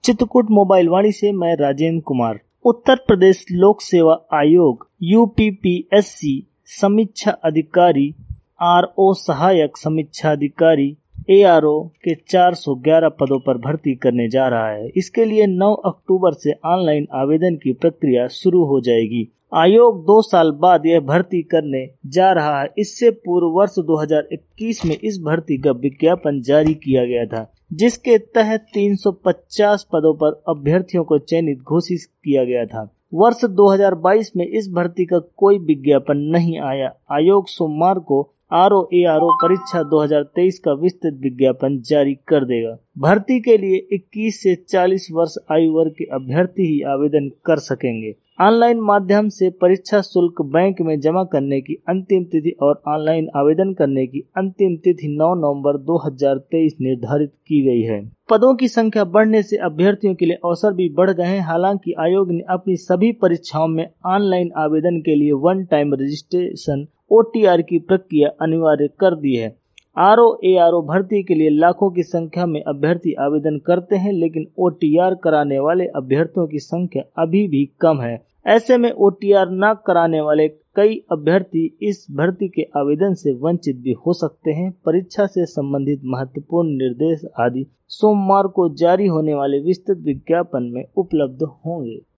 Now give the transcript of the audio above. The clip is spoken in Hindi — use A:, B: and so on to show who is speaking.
A: चित्रकूट मोबाइल वाणी से मैं राजेंद्र कुमार। उत्तर प्रदेश लोक सेवा आयोग यूपीपीएससी समीक्षा अधिकारी, आरओ सहायक समीक्षा अधिकारी, एआरओ के 411 पदों पर भर्ती करने जा रहा है। इसके लिए 9 अक्टूबर से ऑनलाइन आवेदन की प्रक्रिया शुरू हो जाएगी। आयोग 2 साल बाद यह भर्ती करने जा रहा है। इससे पूर्व वर्ष 2021 में इस भर्ती का विज्ञापन जारी किया गया था, जिसके तहत 350 पदों पर अभ्यर्थियों को चयनित घोषित किया गया था। वर्ष 2022 में इस भर्ती का कोई विज्ञापन नहीं आया। आयोग सोमवार को आरओ परीक्षा 2023 का विस्तृत विज्ञापन जारी कर देगा। भर्ती के लिए 21 से 40 वर्ष आयु वर्ग के अभ्यर्थी ही आवेदन कर सकेंगे। ऑनलाइन माध्यम से परीक्षा शुल्क बैंक में जमा करने की अंतिम तिथि और ऑनलाइन आवेदन करने की अंतिम तिथि 9 नवंबर 2023 निर्धारित की गई है। पदों की संख्या बढ़ने से अभ्यर्थियों के लिए अवसर भी बढ़ गए हैं। हालांकि आयोग ने अपनी सभी परीक्षाओं में ऑनलाइन आवेदन के लिए वन टाइम रजिस्ट्रेशन OTR की प्रक्रिया अनिवार्य कर दी है। आरओ भर्ती के लिए लाखों की संख्या में अभ्यर्थी आवेदन करते हैं, लेकिन OTR कराने वाले अभ्यर्थियों की संख्या अभी भी कम है। ऐसे में OTR न कराने वाले कई अभ्यर्थी इस भर्ती के आवेदन से वंचित भी हो सकते हैं। परीक्षा से संबंधित महत्वपूर्ण निर्देश आदि सोमवार को जारी होने वाले विस्तृत विज्ञापन में उपलब्ध होंगे।